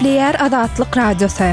Nükleer Azatlyk Radiosu.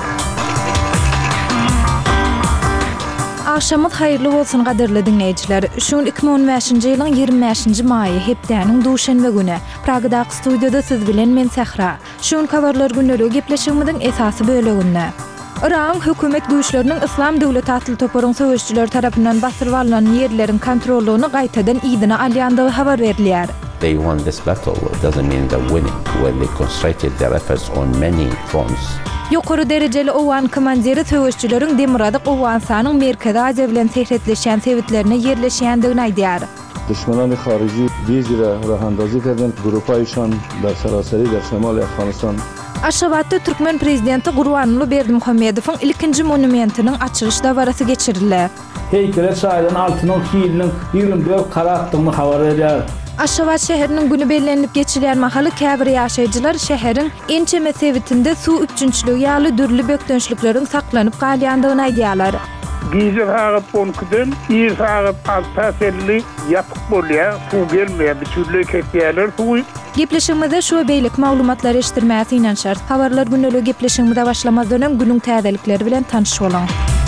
Akşamyz hayrly bolsun gaderli dinleyijiler. Şuň 2015-nji ýylyň 25-nji maýy hepdeniň duşanbe güni Pragdaky studiyada siz bilen men Sahra. Şuň kabarlar günleri gepleşigimiziň esasy böleginde Iran hökümet güýçleriniň Islam döwleti atly toparyň söwüşçüler tarapyndan basyryp alynan ýerleriň kontrollugyny gaýtadan ýygyna alýandygy habar berilýär. They won this battle doesn't mean they're winning when they concentrated their efforts on many fronts. Ýokary derejeli owan komandiri söwüşçüleriň Demiradyk Owansanyň Merkezi Aziýa bilen seýretleşýän sebitlerine ýerleşýändigini aýdýar. دشمنان خارجی بیزیره راه اندازی کردند گروهایشان در سراسری در شمال افغانستان. Aşgabatda Türkmen prezidenti Gurbanuly Berdimuhammedowyň ilkinji monumentiniň açylyş dawarasy geçirildi. Heykele şaýdan Altynok ýylynyň 24 karatdygyny habar berýär. Aşgabat şäheriniň güni bellenip geçirilýän mahaly käbir ýaşaýjylar şäheriň ençeme sebitinde suw üçünçlügi ýaly dürli bökdönçlikleriň saklanyp galýandygyny aýdýarlar. Gizir hağıp onkudun, iyi hağıp altaselli yapık bolya, su gelmeye bir türlü kekyeler su. Gepleşigimizde şu beylik maglumatlar eşitdirmäsi inen şart. Habarlar günlüğü gepleşigimizde başlamazdan öň günüň täzelikleri bilen tanışyp bolan.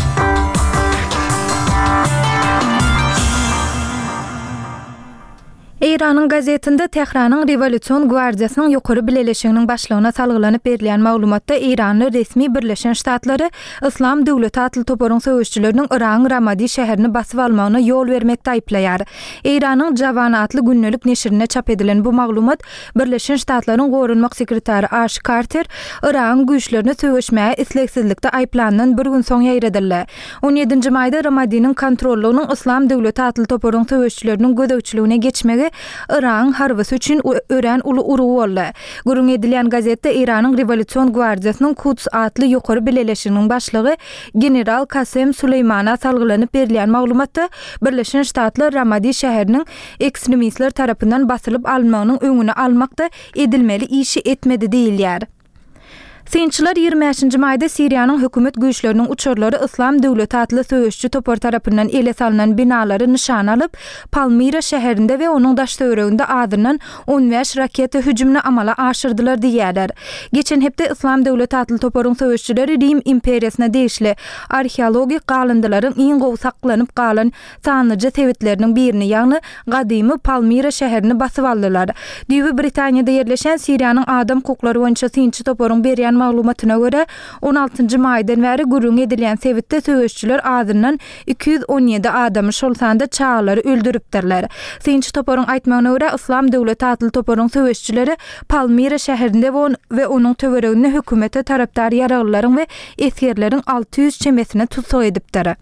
Iranyň gazetinde Tehranyň Revolýusiýon Gwardiýasynyň ýokary bileleşiginiň başlygyna salgylanyp berilýän maglumatda Iranyň resmi Birleşen Ştatları Islam döwleti atly toparyň söwüşçüleriniň Iranyň Ramadi şäherini basyp almagyna ýol bermekde aýplaýar. Iranyň Jawan atly günnelik neşrine çap edilen bu maglumat Birleşen Ştatlaryň gorunmak sekretary Ash Carter Iran güýçlerini söwüşmäge isleksizlikde aýplanan bir gün soň ýaýradyldy. 17-nji maýda Ramadinyň kontrollugynyň Islam döwleti atly toparyň söwüşçüleriniň gödäwçiligine geçmegi Iran harbysy üçin ören uly uruw boldy. Gurun edilýän gazetde Iranyň Revolýusiýon Gwardiýasynyň Quds atly ýokary bileleşiginiň başlygy general Qasem Suleymana salgylanyp berilýän maglumatda Birleşen Ştatlar Ramadi şäheriniň ekstremistler tarapyndan basylyp almagynyň öňüne almakda edilmeli işi etmedi diýilýär. Synçylar 25-nji maýda Siriýanyň hökümet güýçleriniň uçurlary Islam döwleti atly söwüşçü topar tarapyndan ele salynan binalary nişan alyp Palmira şäherinde we onuň daşdöwreginde adynyň 15 raketa hüjümini amala aşyrdylar diýýärler. Geçen hepde Islam döwleti atly toparyň söwüşçüleri Rim imperiýasyna degişli arheologik galyndylaryň iň gowy saklanyp galan sanlyca sebitleriniň birini ýagny gadymy Palmira şäherini basyp aldylar. Düýbi Britaniýada ýerleşen Siriýanyň adam hukuklary boýunça synçy toparyň berýän maglumatyna görä 16-njy maýdan bäri gurrun edilýän sebitde söwüşçüler adynyň 217 adamy şol sanda çağlary öldüripdirler. Synçy toparyň aýtmagyna görä Islam döwleti atly toparyň söwüşçüleri Palmira şäherinde we onuň töwereginde hökümete tarapdar ýaralylaryň we eskerleriň 600 çemesine tutsak edipdir.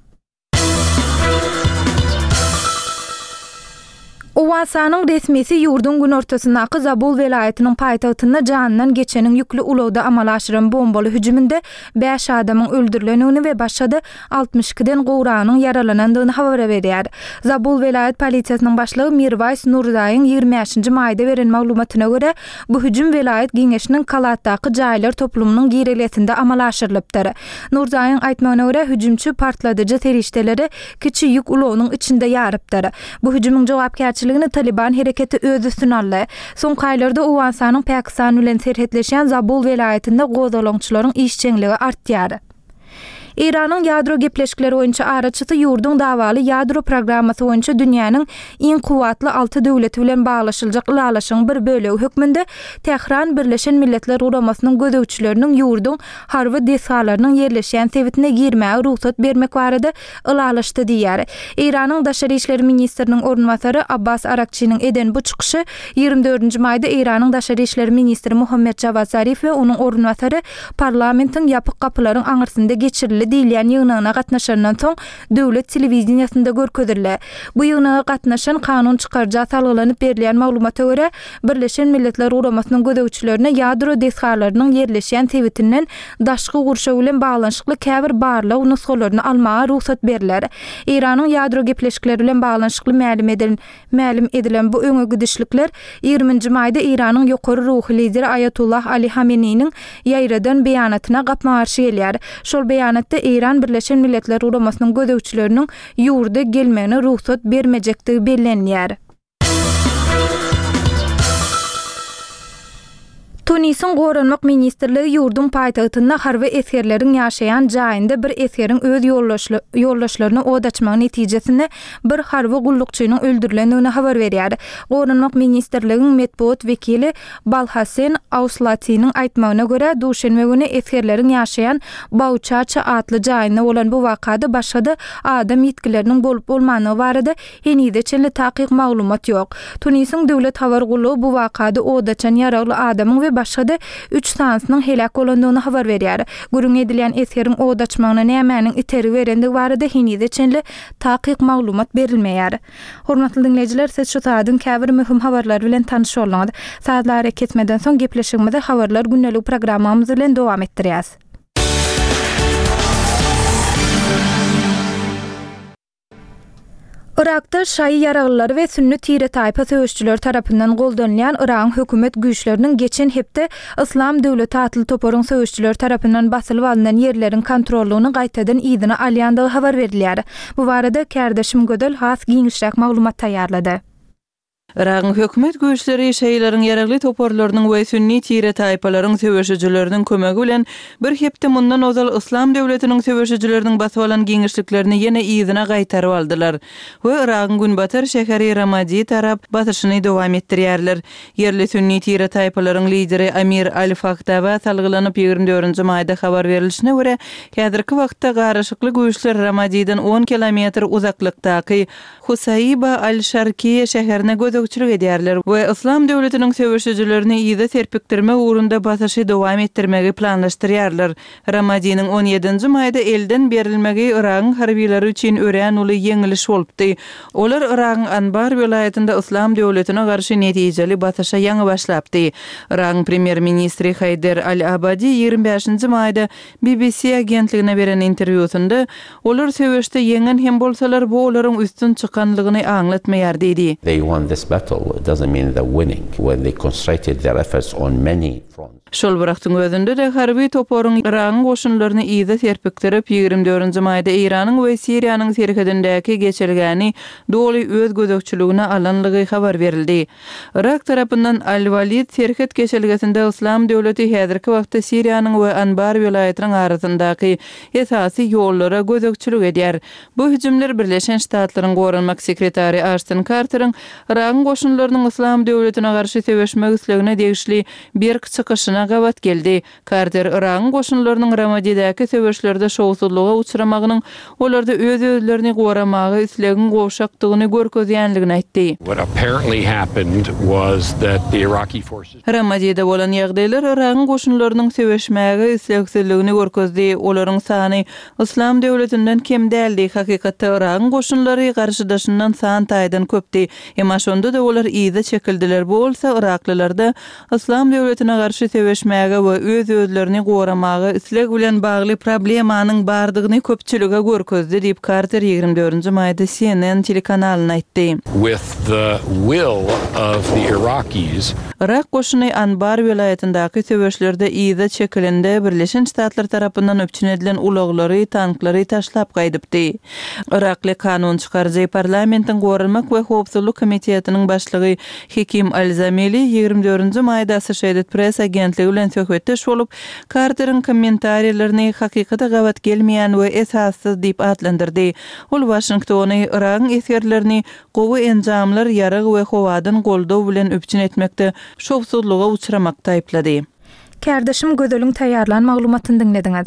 Owansanyň resmisi ýurdun gün ortasyndaky Zabul welaýatynyň paýtagtynda janynyň geçeniň ýükli ulawda amala aşyran bombaly hüjüminde 5 adamyň öldürilenini we başga 62den gowranyň yaralanandygyny habar berýär. Zabul welaýat polisiýasynyň başlygy Mirways Nurzaýyň 25-nji maýda beren maglumatyna görä bu hüjüm welaýat giňeşiniň kalatdaky jaýlar toplumynyň girelesinde amala aşyrylypdyr. Nurzaýyň aýtmagyna görä hüjümçi partladyjy terişdeleri kiçi ýük ulawnyň içinde ýarypdyr. Bu hüjümüň jogapkärçiligi Taliban hereketi öz üstüne aldy. Soňky aýlarda Owansanyň Pakistan bilen serhetleşen Zabul welaýatynda gozalaňçylaryň işçiligi artýar. İran'ın yadro gepleşikleri boyunca araçyty ýurdun dawaly yadro programmasy boyunca dünýäniň iň kuwatly 6 döwleti bilen baglaşyljak ulalaşyň bir bölegi hökmünde Tehran Birleşen Milletler Guramasynyň gödäwçileriniň ýurdun harby desalarynyň ýerleşýän sebitine girmäge ruhsat bermek barada ulalaşdy diýär. İran'yň Daşary işleri ministriniň ornwasary Abbas Arakçynyň eden bu çykyşy 24-nji maýda İran'yň Daşary işleri ministri Muhammed Javad Zarif we onuň ornwasary parlamentiň ýapyk gapylaryň aňyrsynda geçirildi diýilýän ýygnagyna gatnaşandan soň döwlet telewiziýasynda görkezildi. Bu ýygnaga gatnaşan kanun çykarja salgylanyp berilýän maglumata görä Birleşen Milletler Guramasynyň gödäwçilerine ýadro deshalarynyň ýerleşýän sebitinden daşky gurşa bilen baglanşykly käbir barlaw nuskalaryny almaga ruhsat berilýär. İranyň ýadro gepleşikleri bilen baglanşykly mälim edilen bu öňe gidişlikler 20-nji maýda İranyň ýokary ruhy lideri Ayatullah Ali Hameneýniň ýaýradan beýanatyna gapmagarşy gelýär. Şol beýanatda İran Birleşen Milletler Guramasynyň gödäwçileriniň ýurda gelmegine ruhsat bermejekdigi bellenýär. Tunisin Goranmak Ministerligi ýurdun paýtagtynda harby eskerleriň ýaşaýan jaýynda bir eskeriň öz ýoldaşlaryny odaçmagy netijesinde bir harby gullukçynyň öldürilendigine habar berýär. Goranmak Ministerligiň medpuat wekili Balhasen Auslatynyň aýtmagyna görä, duşenme güni eskerleriň ýaşaýan Bauçaça adly jaýynda bolan bu wakada başga adam ýetkileriniň bolup bolmanyny barada henide çenli takyk maglumat ýok. Tunisin döwlet habar gullugy bu wakada odaçan ýaragly adamyň we başga 3 sansynyň helak bolandygyny habar berýär. Gürüň edilen eskeriň odaçmagyna nämäniň iteri berendigi barada henide çenli takyk maglumat berilmeýär. Hormatly dinleyijiler, siz şu taýdan käbir möhüm habarlar bilen tanyş bolňyz. Saatlar ketmeden soň gepleşigimizde habarlar günnelik programmamyz bilen dowam etdirýäs. Irakda şaý ýaraglylary we sünni tire taýpa söwüşçüler tarapyndan goldanýan Irak hökümet güýçleriniň geçen hepde İslam döwleti atly toparyň söwüşçüler tarapyndan basylyp alynan ýerleriň kontrollugyny gaýtadan ýygyna alýandygy habar berilýär. Bu barada kärdeşim Gödel has giňişräk maglumat taýýarlady. Irak'ın hökümet güýçleri şeýlerin ýaragly toparlarynyň we sünni tire taýpalaryň söwüşçüleriniň kömegi bilen bir hepde mundan ozal İslam döwletiniň söwüşçüleriniň basyp alan giňişliklerini ýene ýygyna gaýtaryp aldylar. We Irak'ın Günbatar şäheri Ramadi tarap basyşyny dowam etdirýärler. Yerli sünni tire taýpalaryň lideri Amir Al-Fakhtaba salgylanyp 24-nji maýda habar berilişine görä, häzirki wagtda garaşykly güýçler Ramadi'den 10 kilometr uzaklykdaky Husayba al-Sharkiye şäherine gözükçülük edýärler we İslam döwletiniň söwüşçülerini ýyda terpikdirme uğrunda basyşy dowam etdirmegi planlaşdyrýarlar. Ramadi'niň 17-nji maýda elden berilmegi Irak'ın harbiýleri üçin örän uly ýeňiliş bolupdy. Olar Irak'ın Anbar welaýatynda İslam döwletine garşy netijeli basyşa ýaňy başlapdy. Irak'ın premier ministri Haydar al-Abadi 25-nji maýda BBC agentligine beren interwýusynda olar söwüşde ýeňen hem bolsalar bu olaryň üstün çykanlygyny aňlatmaýar diýdi. They won this battle, it doesn't mean they're winning when they concentrated their efforts on many fronts. Şol wagtyň özünde de harby toparyň Irak'ın goşunlaryny ýyda terpikdirip 24-nji maýda Iranyň we Siriýanyň serhedindäki geçirgäni doly öz gözükçülügine alanlygy habar berildi. Irak tarapyndan Al-Walid serhed geçirgesinde İslam döwleti häzirki wagtda Siriýanyň we Anbar welaýatynyň arasyndaky esasy ýollara gözükçülük edýär. Bu hüjümler Birleşen Ştatlaryň Goranmak sekretary Ashton Carter'ın Irak'ın goşunlarynyň İslam döwletine garşy söwüşmek islegine degişli bir çykyşyna gawat geldi. Carter Irak'ın goşunlarynyň Ramadi'däki söwüşlerde şowsuzlyga uçramagynyň olarda öz-özlerini goramagy islegin gowşakdygyny görkezýänligini aýtdy. What apparently happened was that the Iraqi forces Ramadi'de bolan ýagdaýlar Irak'ın goşunlarynyň söwüşmäge islegsizligini görkezdi. Olaryň sany İslam döwletinden kem däldi. Hakykatda Irak'ın goşunlary garşydaşyndan san taýdan köpdi. Emma şonda da olar ýyda çekildiler bolsa Iraklylarda İslam döwletine garşy söwüşmäge we öz-özlerini goramagy isleg bilen bagly problemanyň bardygyny köpçülüge görkezdi diýip Carter 24-nji maýda CNN telekanalyna aýtdy. with the will of the Iraqis. Irak goşuny Anbar welaýatyndaky söwüşlerde ýyda çekilende Birleşen Ştatlar tarapyndan öpçün edilen ulaglary, tanklary taşlap gaýdypdy. Irakly kanun çykarjy parlamentiň Goranmak we Howpsuzlyk komitetiniň başlygy Hekim Al-Zameli 24-nji maýda Associated Press agentligi bilen söhbetdeş bolup, Carter'ın kommentariýlaryny hakykata gawat gelmeýän we esassyz diýip adlandyrdy. Ol Washingtony Irak'ın eskerlerini gowy enjamlar ýarag we howadan goldaw bilen öpçün etmekde şowsuzlyga uçramakda aýplady. Kärdeşim Gödeliň taýýarlan maglumatyny dinlediňiz.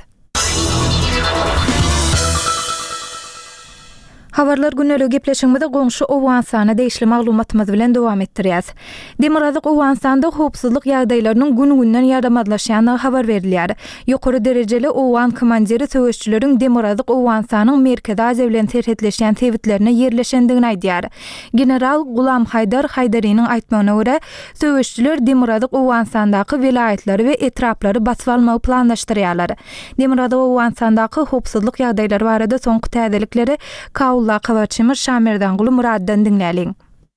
Habarlar günnelik gepleşigimizde goňşy Owgansana değişli maglumatymyz bilen dowam etdirýäs. Demirazyk Owgansanda howpsuzlyk ýagdaýlarynyň gün-günden ýardamlaşýanyny habar berilýär. Ýokary derejeli Owgan komandiri söwüşçüleriň Demirazyk Owgansanyň Merkezi Aziýa bilen terhetleşýän sebitlerine ýerleşendigini aýdýar. General Gulam Haydar Haydariň aýtmagyna görä, söwüşçüler Demirazyk Owgansandaky welaýatlary we etraplary basyp almagy planlaşdyrýarlar. Demirazyk Owgansandaky howpsuzlyk ýagdaýlary barada soňky täzelikleri Kaula Kawaçymyr Şamerdan Gulu Muraddan dinläliň.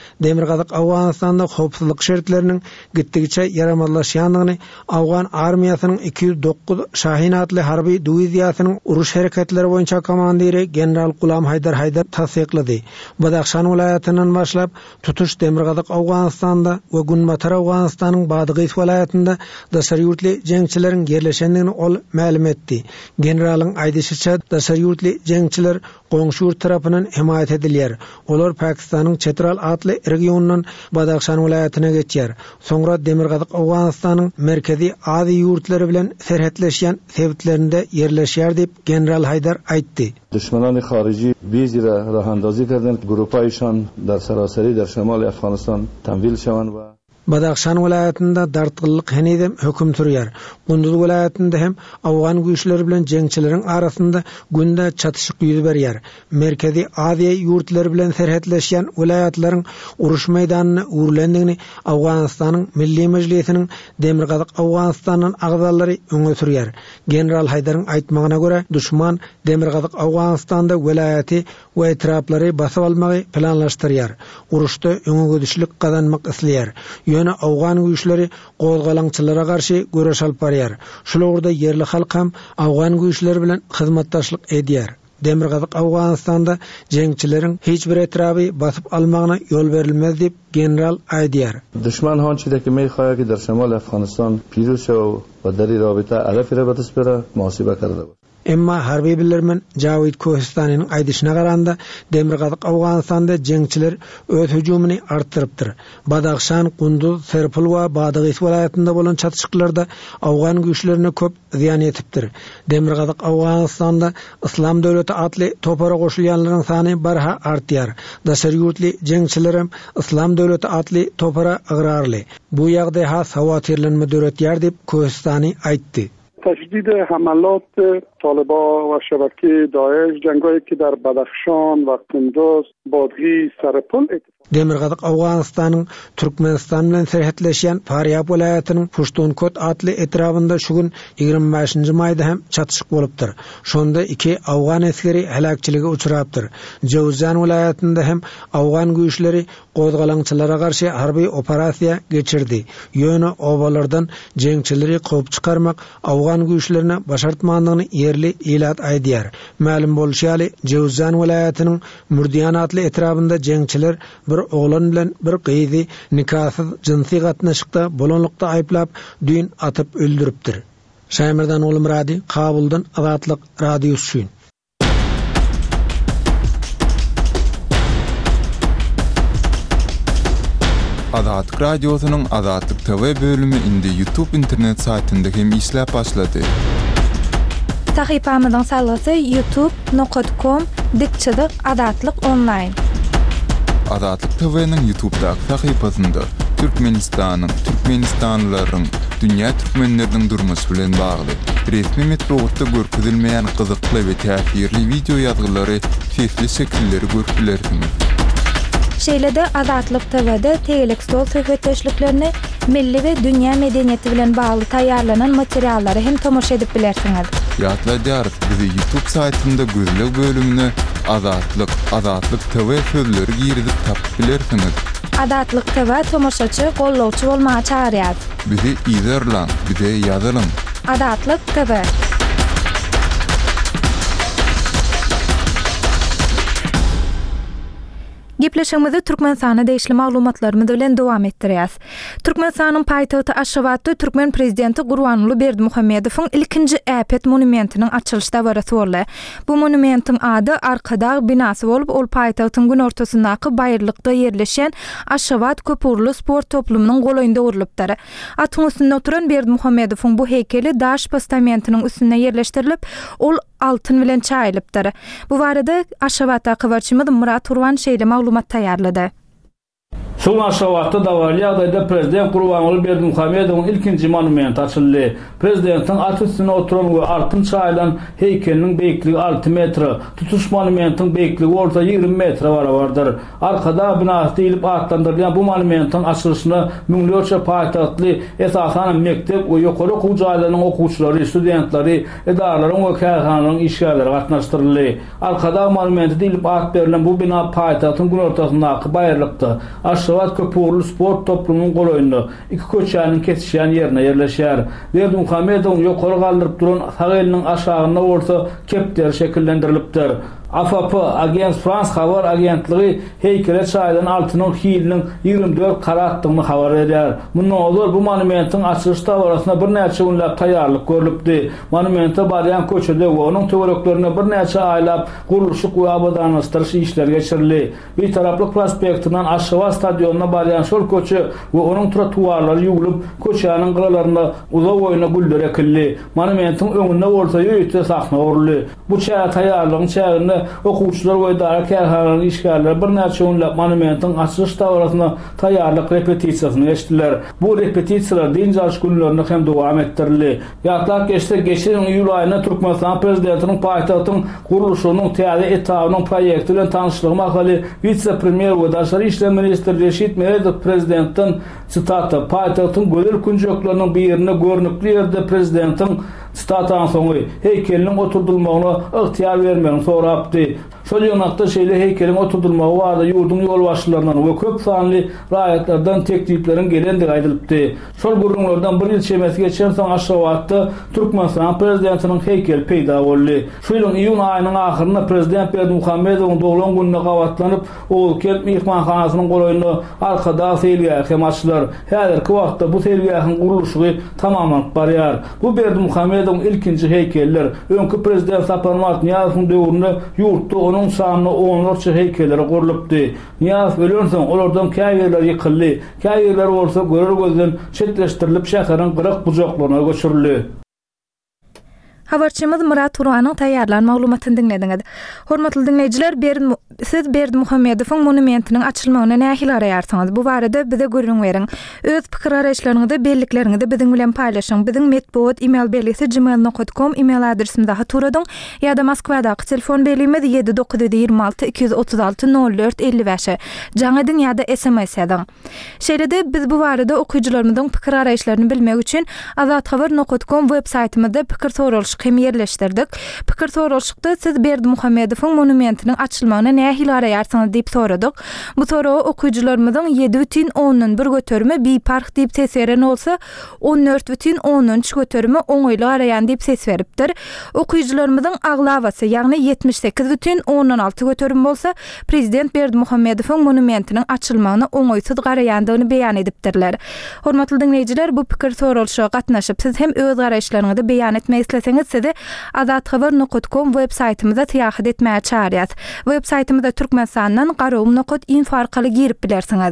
Demirgazyk Awganistanda howpsuzlyk şertleriniň gitdigiçe yaramazlaşýandygyny, Awgan armiýasynyň 209 Şahin atly harby diwiziýasynyň uruş hereketleri boýunça komandiri general Gulam Haydar tasdiklady. Badakhşan welaýatynyň başlap tutuş Demirgazyk Awganistanda we Gunbatar Awganistanyň Badygys welaýatynda daşary ýurtly jeňçileriň yerleşendigini ol ma'lum etdi. Generalyň aýdysýaça daşary ýurtly jeňçiler goňşy ýurt tarapynyň himayat edilýär. Olar Pakistanyň Chetral atly regionundan Badakhşan welaýatyna geçýär. Soňra Demirgazyk Awganistanyň merkezi Aziýa ýurtlary bilen serhetleşýän sebitlerinde yerleşýär diýip general Haydar aýtdy. دشمنان خارجی بیزی را راه اندازی کردند که گروپایشان در سراسری در شمال افغانستان تمویل شوند و Badakhşan welaýatynda dartgyllyk henidem höküm sürýär. Gunduz welaýatynda hem Awgan güýçleri bilen jeňçileriň arasynda günde çatışyk ýüz berýär. Merkezi Aziýa ýurtlary bilen serhetleşýän welaýatlaryň uruş meýdanyna urulendigini Awganistanyň Milli Mejlisiniň Demirgazyk Awganistanyň agzalary öňe sürýär. General Haydaryň aýtmagyna görä, düşman Demirgazyk Awganistanda welaýaty we etraplary basyp almagy planlaşdyrýar. Uruşda öňe gödüşlik gazanmak isleýär. Ýöne Awgan güýçleri gozgalaňçylara garşy göreş alyp barýar. Şularda yerli halk hem Awgan güýçleri bilen hyzmatdaşlyk edýär. Demirgazyk Awganistanda jeňçileriň hiç bir etrapy basyp almagyna ýol berilmez diýip general aýdýar. دشمن هان چیزی که میخواهد که در شمال افغانستان پیروز شود و در این رابطه علف را به دست بیاره محاسبه کرده بود. Emma harbiy bildirmen Javid Kohistanyň aýdyşyna garanda Demirgazyk Awganistanda jeňçiler öz hüjumyny artdyrypdyr. Badakhşan, Gunduz, Serpul we Badygys welaýatynda bolan çatışyklarda Awgan güýçlerine köp ziýan ýetipdir. Demirgazyk Awganistanda Islam döwleti atly topara goşulýanlaryň sany barha artýar. Daşary ýurtly jeňçiler hem Islam döwleti atly topara agrarly. Bu ýagdaý has hawatirlenme döretýär diýip Kohistany aýtdy. تشدید حملات طالبان و شبکه داعش جنگایی که در بدخشان و قندوز بادغیس سرپل Demirgazyk Awganistanyň Türkmenistan bilen serhetleşýän Faryab welaýatynyň Pushtunkot atly etrafynda şu gün 25-nji maýda hem çatışyk bolupdyr. Şonda 2 Awgan eskeri helakçylyga uçurapdyr. Jowzan welaýatynda hem Awgan güýçleri gozgalaňçylara garşy harby operasiýa geçirdi. Ýöne obalardan jeňçileri gowy çykarmak Awgan güýçlerine başartmandygyny yerli ilat aýdýar. Ma'lum bolýaly, Jowzan welaýatynyň Murdiýan atly etrafynda jeňçiler bir oğlan bilen bir gyzy nikasyz jinsi gatnaşykda bolanlykda aýplap düýün atyp öldüripdir. Şaýmyrdan Oğlum Radi, Kabuldan Azatlyk radiosu. Azatlyk radiosynyň Azatlyk TV bölümi indi YouTube internet saytynda hem işläp başlady. Sahypamyzyň sallasy youtube.com/Azatlyk online. Azatlyk TV'nin YouTube'daky sahypasynda Türkmenistanyň, Türkmenistanlylaryň, dünýä türkmenleriniň durmuşy bilen bagly resmi metodda görkezilmeýän gyzykly we täsirli video ýazgylary, sesli şekilleri görüpilersiňiz. Şeýlede Azatlyk TV'de tegelik stol söhbetdeşliklerini milli we dünýä medeniýeti bilen bagly taýýarlanan materiallary hem tomoşa edip bilersiňiz. Ýatlaýar, bizi YouTube saytynda gözlek bölümine Azatlyk TV sözleri girizip tapyp bilersiňiz. Azatlyk TV tomoşaçy, gollawçy bolmagy çağırýar. Bizi izlerler, bize ýazylyň. Azatlyk TV. Gepleşigimizi Türkmenistana deýişli maglumatlarymyz bilen dowam etdirýäs. Türkmenistanyň paýtagty Aşgabatda Türkmen prezidenti Gurbanuly Berdimuhammedowyň ilkinji äpet monumentiniň açylyş dabarasy boldy. Bu monumentiň ady Arkadağ binasy bolup, ol paýtagtyň gün ortasyndaky baýrlykda yerleşen Aşgabat köpürlü sport toplumynyň golaýynda urulypdyr. Atyň üstünde oturan Berdimuhammedowyň bu heykeli daş postamentiniň üstüne yerleşdirilip, ol altyn bilen çaýlypdyr. Bu barada Aşgabatda habarçymyz Murat Urvan şeýle maglumat taýýarlady. Şol Aşgabatda dawaly ýagdaýda prezident Gurbanuly Berdimuhammedowyň ilkinji monumenti açyldy. Prezidentin at üstüne oturan we altyn çaýlan heykeliniň beýikligi 6 metr, tutuş monumentiň beýikligi orta 20 metr barabardyr. Arkada binasy diýilip atlandyrılan bu monumentin açylyşyna müňlerçe paýtahtly esasan mektep we ýokary okuw jaýlarynyň okuwçylary, studentleri, edaralaryň we käherhanalaryň işgärleri gatnaşdyryldy. Arkada monumenti diýilip at berilen bu bina paýtahtyň gün ortasyndaky baýrlykdy. Aşgabat köpürlü sport toplumynyň goloýunda iki köçäniň kesişýän ýerine ýerleşýär. Berdimuhammedowyň ýokary galdyryp duran sag eliniň aşagyna orta kepler şekillendirilipdir. AFP Agence France habar agentligi heykele çaýdan altynyň hiliniň 24 karatlygyny habar edýär. Mundan olur bu monumentin açylyş tawaryna bir näçe günläp taýýarlyk görülipdi. Monumenta barýan köçede we onuň töwereklerine bir näçe aýlap gurulşyk we abadanlaşdyryş işleri geçirildi. Bir taraplyk prospektinden Aşgabat stadionuna barýan şol köçe we onuň trotuarlary ýuwulup köçäniň gyralarynda uzak boýuna güller ekildi. Monumentin öňünde orta ýöýte sahna uruldy. Bu çaýa taýýarlygyň çäginde okuwçylar we idara käherhanalaryň işgärleri bir näçe günläp monumentin açylyş tawaryna taýýarlyk repetisiýasyny geçdiler. Bu repetisiýalar diňjaş günlerinde hem dowam etdirildi. Ýatlap geçse geçen iýul aýyna Türkmenistan prezidentiniň paýtagtyň gurulşynyň täze etabynyň proýekti bilen tanışlygy makaly vitse-premier we daşary işler ministri Reşit Meredow prezidentin sitata paýtagtyň gözel künjekleriniň birine görnükli ýerde prezidentin statan soňy heykeliniň oturdulmagyna ygtyýar bermegini sorapdy. Şol ýonakda şeýle heykeliň oturdulmagy wada ýurdun ýol başçylaryndan we köp sanly raýatlardan tekliplerin gelendigi aýdylypdy. Şol gurulmalardan bir ýyl çemesi geçen soň Aşgabatda Türkmenistan prezidentiniň heykeli peýda boldy. Şu ýylyň iýun aýynyň ahyrynda prezident Berdimuhammedowyň doglan gününe gawatlanyp Owlkel mehmanhanasynyň goloýunda arkada seýilýär hem açylar. Häzirki wagtda bu seýilýäň gurulşy tamamlanyp barýar. Bu Berdimuhammedowyň ilkinji heykeller öňkü prezident Saparmat Niýazowyň döwründe ýurtda onuň sanyny onlarça heykelleri gurulypdy. Niýaz ölen soň olardan käýerler ýykyldy. Käýerler bolsa görer gözden çetleşdirilip şäheriň gyrak bujaklaryna göçürildi. Habarçymyz Murat Turanyň taýýarlan maglumatyny dinlediňiz. Hormatly dinleýijiler, siz Berdimuhammedowyň monumentiniň açylmagyna nähili araýarsyňyz? Bu barada bize görüň beriň. Öz pikir araýşlaryňyzda bellikleriniňizi biziň bilen paýlaşyň. Biziň medpuat email belgisi gmail.com email adresimizde haturadyň. Ýa-da Moskwadaky telefon belgimiz 7926 236 04 55. Jaňadyň ýa-da SMS ýazyň. Şeýlede biz bu barada okuwçylarymyzyň pikir araýşlaryny bilmek üçin azathabar.com web saytymyzda pikir sorulşyk hem yerleşdirdik. Pikir sorulşykda siz Berdimuhammedowyň monumentiniň açylmagyna nähili araýarsyňyz diýip soradyk. Bu soragy okuwçylarymyzyň 7,10 bir götürme bipark diýip ses beren bolsa 14,13 götürme oňoýly araýan diýip ses beripdir. Okuwçylarymyzyň aglawasy ýagny 78,16 götürme bolsa prezident Berdimuhammedowyň monumentiniň açylmagyna oňoýsuz garaýandygyny beýan edipdirler. Hormatly dinleýijiler, bu pikir sorulşyga gatnaşyp siz hem öz garaýşlaryňyzy beýan etmek isleseňiz sizi azathabar.com web saytymyza tiýahat etmäge çağırýas. Web saytymyzda Türkmenistandan garawum.info arkaly girip bilersiňiz.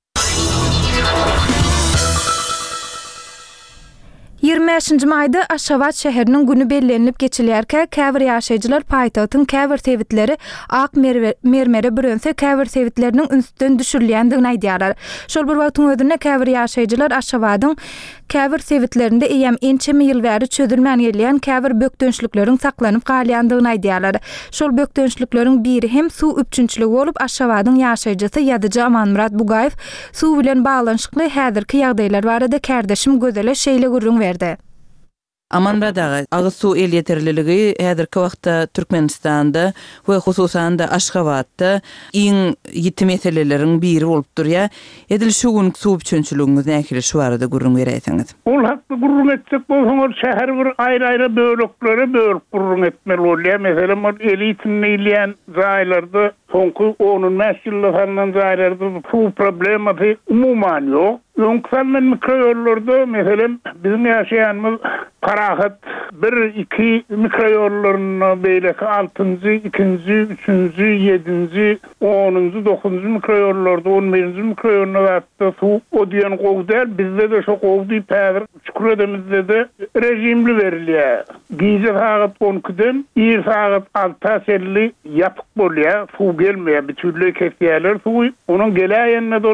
25-nji maýda Aşgabat şäheriniň güni bellenip geçilýärkä käbir ýaşaýjylar paýtagtyň käbir tewitleri ak mermere bürünse käbir tewitleriniň üstünden düşürilýändigini aýdýarlar. Şol bir wagtyň özünde käbir ýaşaýjylar Aşgabatyň käbir tewitlerinde eýem ençemi ýyl bäri çözülmän gelýän käbir bökdönçlikleriň saklanyp galýandygyny aýdýarlar. Şol bökdönçlikleriň biri hem suw üpçünçligi bolup Aşgabatyň ýaşaýjysy Ýadyjy Amanmurat Bugaýew suw bilen baglanyşykly häzirki ýagdaýlar barada kärdeşim gözele şeýle gurrun berdi. Amanmurat ağa, agyz suw el ýeterliligi häzirki wagtda Türkmenistanda we hususan da Aşgabatda iň ýiti meseleleriň biri bolup durýar. Edil şu gün suw üçünçüligiňiz nähili şu barada gurrun berýärsiňiz? Ol hakda gurrun etsek bolsaňyz şäher bir aýry-aýry böleklere bölüp gurrun etmeli bolýar. Meselem elitin näýleýän jaýlarda soňky 10 ýyllardan jaýlarda suw problematy umuman ýok. Öňkünden mikroýollarda meselem bizim ýaşaýanymyz Karahat 1-2 mikroýollaryna beýleki 6-njy, 2-nji, 3-nji, 7-nji, 10-nji, 9-nji mikroýollarda 11-nji mikroýoluna gatda suw odýan gowdar. Bizde de şo gowdy päwir şükür edemizde de rejimli berilýär. Gize saat 12-den 1 saat 6:50 ýapyk bolýar. Suw gelmeýär, bütünlüğü kesýärler suw. Onuň gelýänine dolur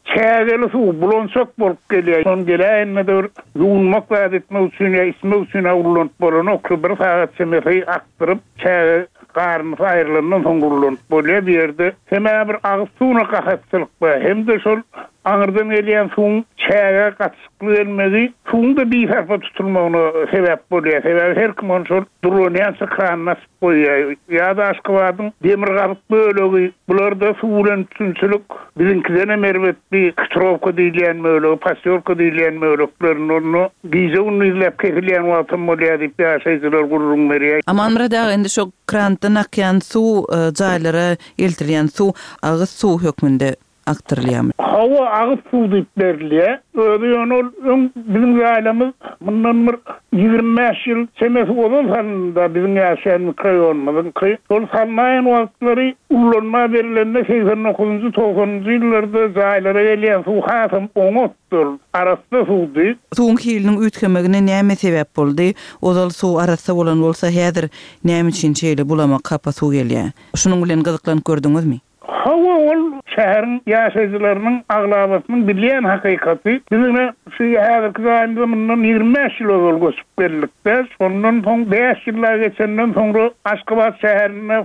çägeli su bulonsak bolup gelýär. Son gelýände de yuwulmak adetmek üçin ýa ismek üçin awulan bolan okry bir saat semeri aktyryp çäge garny aýrylandan soň gurulanyp bolýar bir ýerde. Heme bir agyz suwuna gahatçylyk bar. Hem de şol aňyrdan gelýän suwun çäge gaçykly gelmedi. Suwun da bir tarapa tutulmagyna sebäp bolýar. Sebäbi her kim şol durulýan kran nasip bolýar. Ýa-da aşkybadyň demir gabyk bölegi bularda suw bilen tünçülük bizinkiden emerbet bir ktrovka diýilýän bölegi, pasyorka diýilýän böleglerini onu gize unu izlep kekilýän wagtym bolýar diýip ýaşaýjylar gurrun berýär. Amanra da endi şo krantdan akýan suw jaýlara eltirilýän suw agyz suw hökmünde aktyrylýar. Hawa agyz suw diýip berilýär. Öňol bizim ýaýlamyz bundan bir 25 ýyl çemesi bolsa bizim ýaşaýan raýonymyň şol salmaýan wagtlary ullanma berilende 89-njy 90-njy ýyllarda jaýlara gelýän suw hasam oňotdur. Arasda suwdy. Suwun kiliniň ütkemegine näme sebäp boldy? Ozal suw arasda bolan bolsa häzir näme üçin çeýle bulama kapa suw gelýär? Şunuň bilen gyzyklanyp gördüňizmi? Hawa ol şäherin ýaşaýjylarynyň aglabatynyň bilýän hakykaty bizime şu häzirki zamanda mundan 25 ýyl ol göçüp geldikde şondan soň 5 ýyllar geçenden soňra Aşgabat şäherine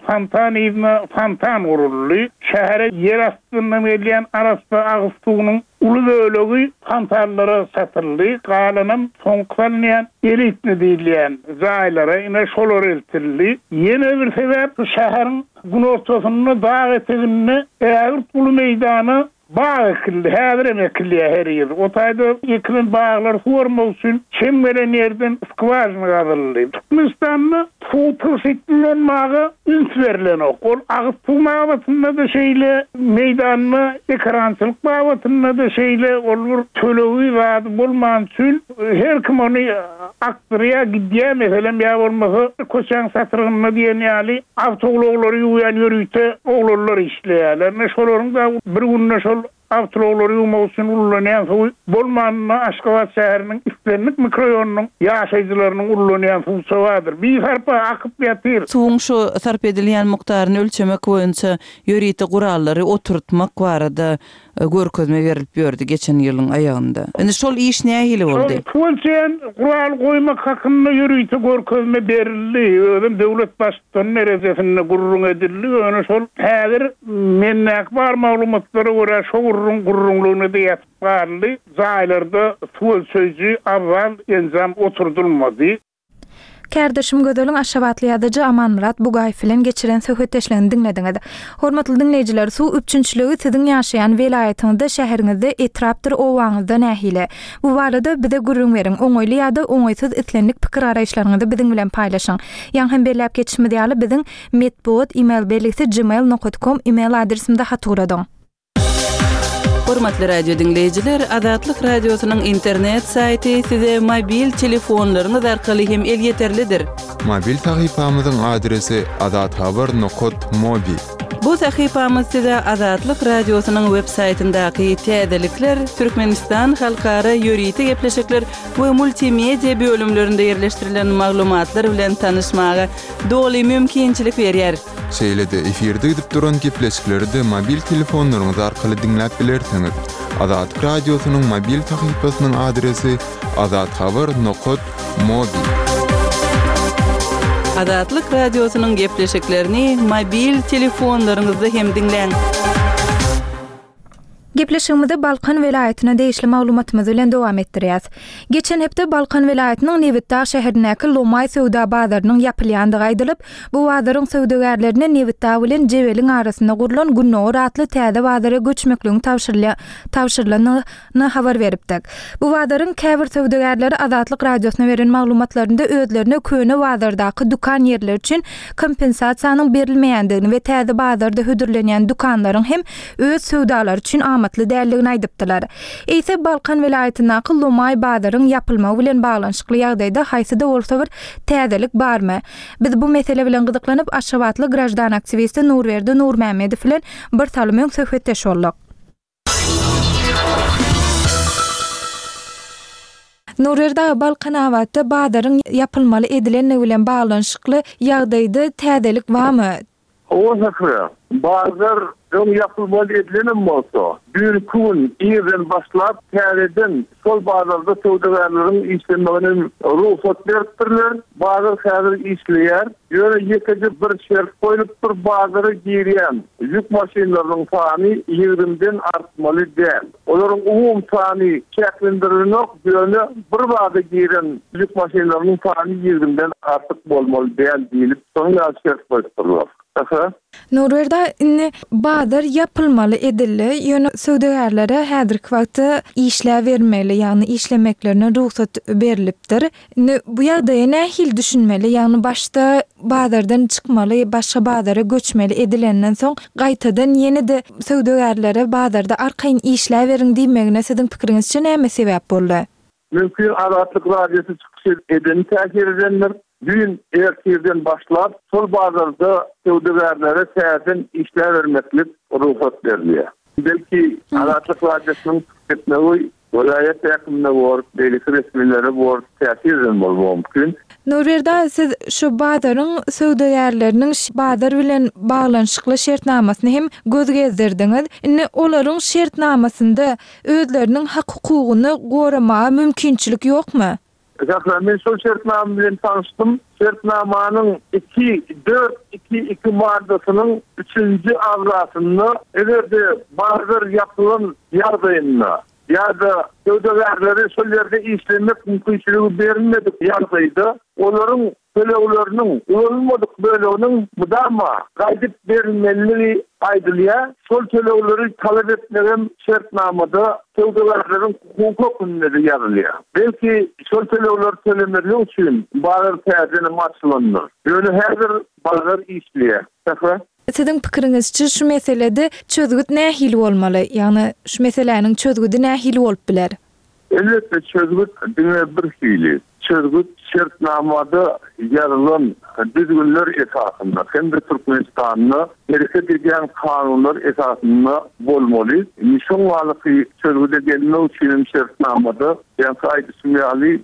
fontan guruldy. Şähere yer astyndan gelýän arasda agyz suwunyň uly bölegi fontanlara satyldy. Galanym soňklanýan elitni diýilýän jaýlara ine şolar eltirildi. Ýene bir sebäp şäherin gün ortasyny dağ eteginde ägir pul meýdany bağ ekildi, häzir emekilýär her ýer. O taýda ekilen bağlar forma üçin çem beren ýerden skvajna gazyldy. Türkmenistanyň suw tyrşytlanan magy ünsverlen ol. Agyz suw magatynda da şeýle meýdanyny ekrançylyk bagatynda da şeýle olur tölegi wagt bolman üçin her kim ony aktyrya gidýär meselem ýa bolmasa koçan satyrgyna diýen ýaly awtologlar ýuwyan ýörüýte oglanlar işleýärler. Şolaryň da bir günne şol awtologlar ýuwmagyň ullanýan suw bolmanyna Aşgabat şäheriniň üstlenlik mikroraýonynyň ýaşaýjylarynyň ullanýan suwsy bardyr. Bir harpa akyp ýatyr. Suwun şu sarp edilýän mukdaryny ölçemek boýunça ýörüýte gurallary oturtmak barada görkezme berilip ýördi geçen ýylyň aýagynda. Endi şol iş nähili boldy? Şol gural goýmak hakynda ýörüýte görkezme berildi. Özüm döwlet başçysynyň erejesinde gurrun edildi. Öňe şol häzir menne bar maglumatlary görä şo gurrunlygyny diýip barly. Jaýlarda suw sözü awal enzam oturdulmady. Kärdeşim Gödeliň Aşgabatly ýazyjy Amanmurat Bugaýew bilen geçiren söhbetleşlerini dinlediňiz. Hormatly dinleýijiler, suw üçünçüligi siziň ýaşaýan welaýatyňyzda, şäheriňizde etrapdyr owaňyzda nähile? Bu barada bize gurrun beriň. Oňoýly ýa-da oňoýsuz itlenlik pikir araýşlaryňyzy biziň bilen paýlaşyň. Ýa hem belläp geçişmedi ýaly biziň medbot email belgisi gmail.com email adresimde haturadyň. Hormatly radio dinleyijiler, Azatlyk radiosynyň internet saýty size mobil telefonlaryňyz arkaly hem el ýeterlidir. Mobil sahypamyzyň adresi azathabar.mobi. Bu sahypamyz size Azatlyk radiosynyň web saýtyndaky täzelikler, Türkmenistan halkara ýörüýte gepleşikler we multimedia bölümlerinde ýerleşdirilen maglumatlar bilen tanyşmaga doly mümkinçilik berýär. Şeýle-de efirde gidip duran gepleşikleri de mobil telefonlaryňyz arkaly dinläp bilersiňiz. Azatlyk radiosynyň mobil sahypasynyň adresi azathabar.mobi. Azatlyk radiosynyň gepleşiklerini mobil telefonlaryňyzda hem dinleň. Gepleşigimizde Balkan welaýatyna değişli maglumatymyz bilen dowam etdirýäs. Geçen hepde Balkan welaýatynyň Nevitdağ şäherindäki Lomay söwda bazarynyň ýapylýandygy aýdylyp, bu bazaryň söwdegerlerine Nevitdağ bilen Jebeliň arasynda gurulan Günnor atly täze bazara göçmekligiň tawşyrlanyny habar beripdik. Bu bazaryň käbir söwdegerleri Azatlyk radiosyna beren maglumatlarynda özlerine köne bazardaky dukan ýerleri üçin kompensasiýanyň berilmeýändigini we täze bazarda hödürlenýän dukanlaryň hem öz söwdalary üçin matly däldigini aýdypdylar. Ýa-da Balkan welaýatynyň Lomay bazaryň ýapylmagy bilen baglanşykly ýagdaýda haýsyda bolsa bir täzelik barmy? Biz bu mesele bilen gyzyklanyp Aşgabatly grajdan aktivisti Nurberdi Nurmämedow bilen bir salymyň söhbetdeş boldyk. Nurberdi Balkan awatda bazaryň ýapylmaly edilenligi bilen baglanşykly ýagdaýda täzelik barmy? O hakra. Bazar ön yapılmalı edilenim olsa, gün iyiden başlap, tereden sol bazarda tövdeverlerin işlemlerinin ruhsat veriptirler, bazar hazır işleyer, yöne yekeci bir şert koyup bir bazarı giriyen yük maşinlerinin sani 20'den artmalı değil. Onların umum sani şeklindirilmek, yöne bir bazı giren yük maşinlerinin sani 20'den artık bolmalı değil deyilip, sonra şert koyuptirler. Norwerda bazar yapılmalı edildi. Ýöne söwdegerlere häzirki wagtda işler vermeli, ýagny işlemeklerine ruhsat berilipdir. Bu ýagdaýa nähil düşünmeli? Ýagny başda bazardan çykmaly, başga bazara göçmeli edilenden soň gaýtadan ýene-de söwdegerlere bazarda arkaýyn işler verin diýmegine siziň pikiriňizçe näme sebäp boldy? Mümkin Azatlyk radiosu çykyş edeni täsir edenler gün ertirden başlap sol bazarda söwdegerlere täzeden işler vermeklik ruhsat berilýär. Belki Azatlyk radiosynyň etneği vilayet ýakynda bor, beýle resmileri bor, täsir eden bolmagy mümkin. Norwerda siz şu bazarın söwdegerleriniň bazar bilen baglanşykly şertnamasyny hem göz gezdirdiňiz. Olaryň şertnamasynda özleriniň hak-hukugyny goramaga mümkinçilik ýokmy? Ben sol şertname bilen tanıştım. Şertnamanyň 2.4.2.2 maddasynyň 3-nji awrasyny egerde bazar ýapylan ýagdaýynda ýa-da söwdegerlere şol ýerde işlemek mümkinçiligi berilmedik ýagdaýda olaryň töleýlerini ulanymadyk böleginiň mudama gaýdyp berilmeligi aýdylýar. Şol töleýleri talap etmegen şertnamada söwdegerleriň hukukunları ýazylýar. Belki şol töleýler tölemeligi üçin bazar täzeden açylanýar. Ýöne häzir bazar işleýär. Siziň pikiriňizçe şu meselede çözgüt nähili bolmaly? Ýagny şu meseleniň çözgüdi nähili bolup biler? Elbetde çözgüt bir hili. Çözgüt şertnamada ýazylan düzgünler esasında, hem de Türkmenistanyň hareket edýän kanunlar esasında bolmaly. Şoň walyky çözgüde gelmek üçin şertnamada ýa-da aýdyşmaly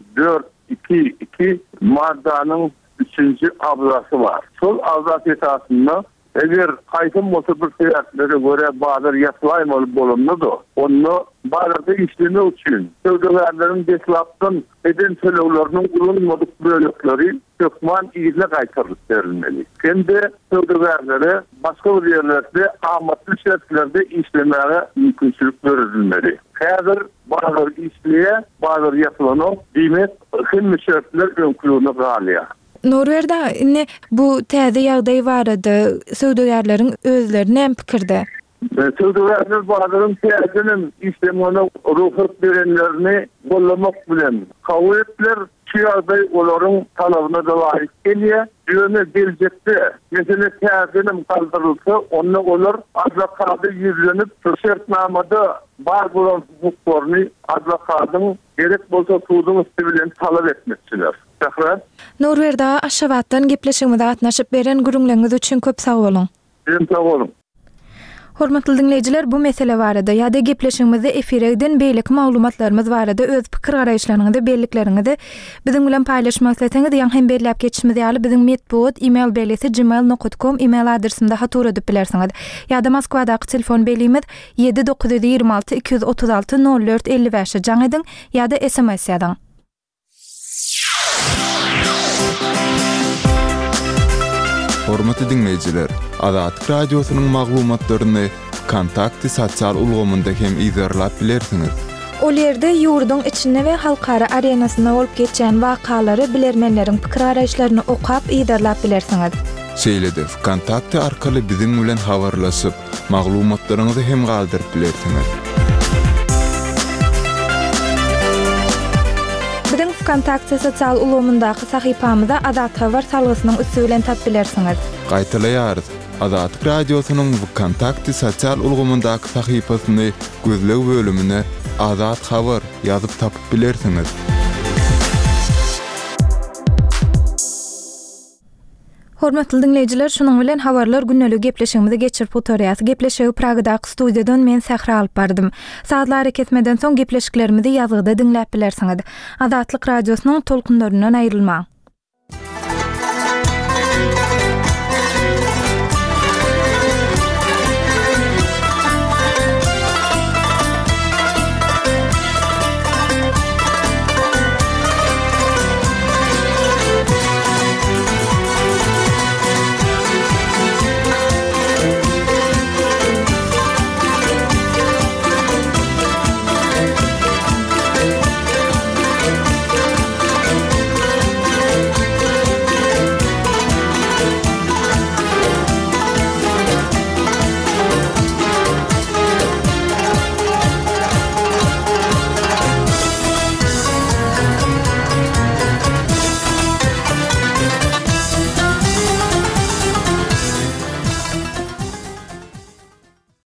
4.2.2 maddanyň 3-nji awrasy var. Şol awrasy esasında eger kaýsym bolsa bir sebäplere göre bazar ýaslaýmaly bolundy, onu bazarda işlemek üçin söwdegerleriň deslapdan eden töleýlerini ulanmadyk bölekleri tökman ýyla gaýtaryp berilmeli. Kendi söwdegerlere başga bir ýerlerde amatly şertlerde işlemege mümkinçilik berilmeli. Häzir bazar işleýär, bazar ýapylanyp, diýmek hem şertler öňkülüne galýar. Norwerda bu täze ýagdaý barada söwdegerleriň özleri näme pikirde? Söwdegerler bazaryň täzeden işlemine ruhsat berenlerini gollamak bilen kabul etdiler. Şu ýagdaý olaryň talabyna da laýyk gelýär. Ýöne geljekde mesele täzeden kaldyrylsa, onu olar adlakady ýüzlenip, şertnamada bar bolan hukuklaryny adlakadyň gerek bolsa tuğdun üstü bilen talap etmekçiler. Norwerda Aşgabatdan gepleşigimize gatnaşyp beren gürüňleriniz üçin köp sag bolun. Sag bolun. Hormatly dinleyijiler, bu mesele barada ýa-da gepleşigimizde efirden beýlik maglumatlarymyz barada öz pikir garaýşlaryňyzy, bellikleriniňizi biziň bilen paýlaşmak isleseňiz, ýa hem belläp geçişimiz ýaly biziň medpuat e-mail belesi gmail.com e-mail adresimde hatur edip bilersiňiz. Ýa-da Moskwadaky telefon belimiz 7926 236 04 55 jaň ediň ýa-da SMS ýazyň. Hormatly dinleyijiler, Azatlyk radiosynyň maglumatlaryny kontakty sosial ulgamynda hem izlerlap bilersiňiz. Ol ýerde ýurdun içinde we halkara arenasyna bolup geçen wakalary bilermenleriň pikir garaýşlaryny okap izlerlap bilersiňiz. Şeýlede kontakty arkaly biziň bilen habarlaşyp, maglumatlaryňyzy hem galdyryp bilersiňiz. Biziň kontakty sosial ulgamyndaky sahypamyzda Azat Habar salgysynyň üstü bilen tap bilersiňiz. Gaýtalaýarys. Azatlyk radiosynyň kontakty sosial ulgamyndaky sahypasyny gözleg bölümine Azat Habar ýazyp tapyp bilersiňiz. Hormatly dinleyijiler, şunuň bilen habarlar günnelik gepleşigimizi geçirip oturýas. Gepleşigi Pragadaky studiýadan men Sähra alyp bardym. Saatlar ketmeden soň gepleşiklerimizi ýazgyda dinläp bilersiňiz. Azatlyk radiosynyň tolkunlaryndan aýrylmaň.